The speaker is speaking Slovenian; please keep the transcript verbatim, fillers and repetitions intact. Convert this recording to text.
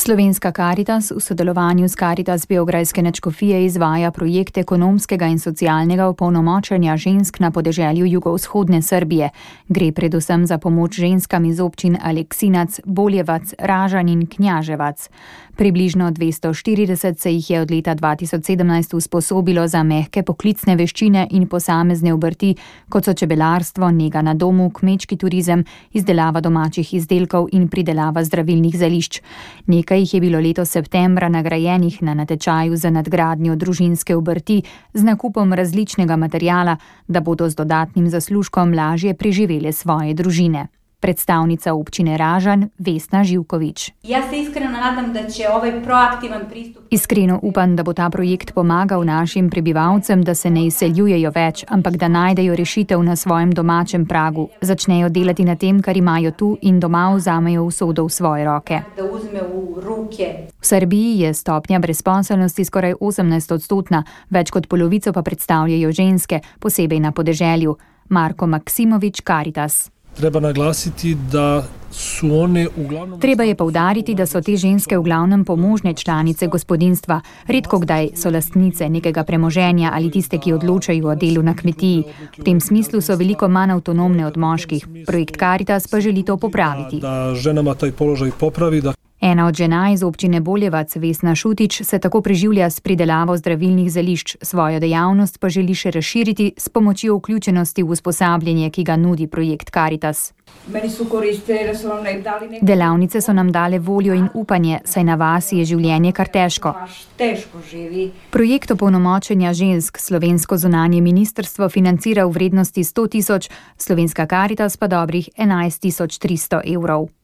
Slovenska Karitas v sodelovanju s Karitas Beograjske nadškofije izvaja projekt ekonomskega in socialnega opolnomočenja žensk na podeželju jugovzhodne Srbije. Gre predvsem za pomoč ženskam iz občin Aleksinac, Boljevac, Ražanj in Knjaževac. Približno dvesto štirideset se jih je od leta dva tisoč sedemnajst usposobilo za mehke poklicne veščine in posamezne obrti, kot so čebelarstvo, nega na domu, kmečki turizem, izdelava domačih izdelkov in pridelava zdravilnih zelišč. Nekaj jih je bilo letos septembra nagrajenih na natečaju za nadgradnjo družinske obrti z nakupom različnega materiala, da bodo z dodatnim zaslužkom lažje preživele svoje družine. Predstavnica občine Ražanj Vesna Živković. Jaz se iskreno nadam, da će ovaj proaktivan pristup... Iskreno upam, da bo ta projekt pomagal našim prebivalcem, da se ne izseljujejo več, ampak da najdejo rešitev na svojem domačem pragu, začnejo delati na tem, kar imajo tu in doma vzamejo usodo v svoje roke. Da uzme v ruke. V Srbiji je stopnja brezposelnosti skoraj osemnajst odstotna, več kot polovico pa predstavljajo ženske, posebej na podeželju. Marko Maksimović, Karitas. Treba naglasiti, da su one uglavnom... Treba je poudariti, da so te ženske v glavnem pomožne članice gospodinjstva, redko kdaj so lastnice nekega premoženja ali tiste, ki odločajo o delu na kmetiji. V tem smislu so veliko manj avtonomne od moških. Projekt Karitas pa želi to popraviti. Da ženama taj položaj popravi, da... Ena od žena iz občine Boljevac, Vesna Šutić, se tako preživlja s pridelavo zdravilnih zelišč, svojo dejavnost pa želi še razširiti s pomočjo vključenosti v usposabljanje, ki ga nudi projekt Karitas. Delavnice so nam dale voljo in upanje, saj na vasi je življenje kar težko. Projekt opolnomočenja žensk slovensko zunanje ministrstvo financira v vrednosti sto tisoč, Slovenska Karitas pa dobrih enajst tisoč tristo evrov.